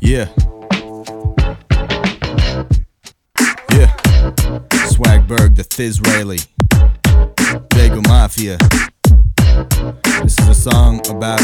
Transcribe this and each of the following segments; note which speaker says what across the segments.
Speaker 1: Yeah. Yeah. Swagberg, the Thizraeli. Bagel Mafia. This is a song about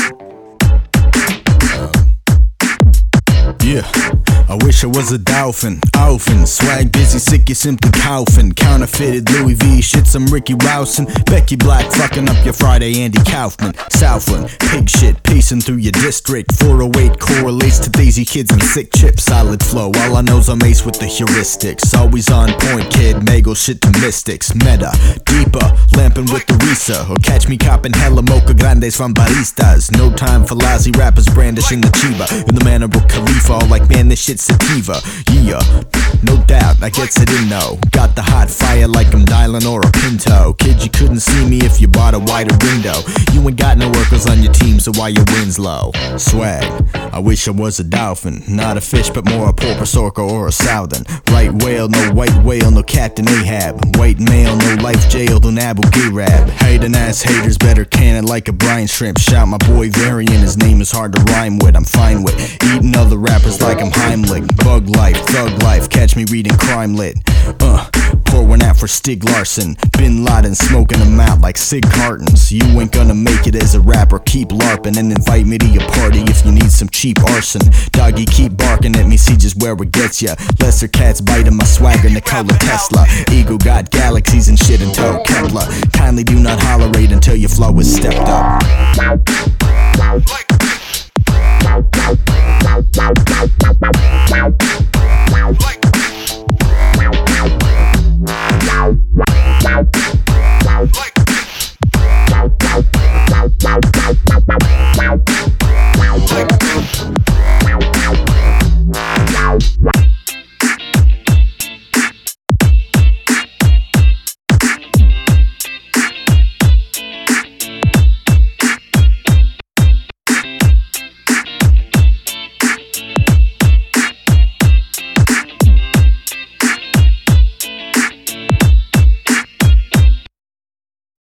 Speaker 1: yeah. I wish I was a dolphin, Alphin. Swag busy, sick, you simply coughin'. Counterfeited Louis V, shit, some Ricky Rousin'. Becky Black fucking up your Friday, Andy Kaufman. Southland, pig shit, pacing through your district. 408 correlates to Daisy Kids and sick chips. Solid flow, all I know's I'm ace with the heuristics. Always on point, kid, Mago shit to mystics. Meta, deeper, lamping with the Risa. Or catch me copping hella mocha grandes from baristas. No time for lousy rappers brandishing the chiba. In the manner of Khalifa, all like man, this shit's sativa. Yeah, no doubt, I gets it in though. Got the hot fire like I'm dialing or a Pinto. Kid, you couldn't see me if you bought a wider window. You ain't got no workers on your team, so why your wind's low? Swag, I wish I was a dolphin. Not a fish, but more a porpoise, orca, or a southern. Right whale, no white whale, no Captain Ahab. White male, no life jail, than Abu Ghraib. Hating ass haters better can it like a brine shrimp. Shout my boy Varian, his name is hard to rhyme with. I'm fine with eating other rappers like I'm Heimlich. Bug life, thug life, catch me reading crime lit. Pour one out for Stig Larsson. Bin Laden smoking them out like cig cartons. You ain't gonna make it as a rapper, keep larping. And invite me to your party if you need some cheap arson. Doggy, keep barking at me, see just where it gets ya. Lesser cats biting my swagger, Nikola Tesla. Ego got galaxies and shit in tow, Kepler. Kindly do not hollerate until your flow is stepped up.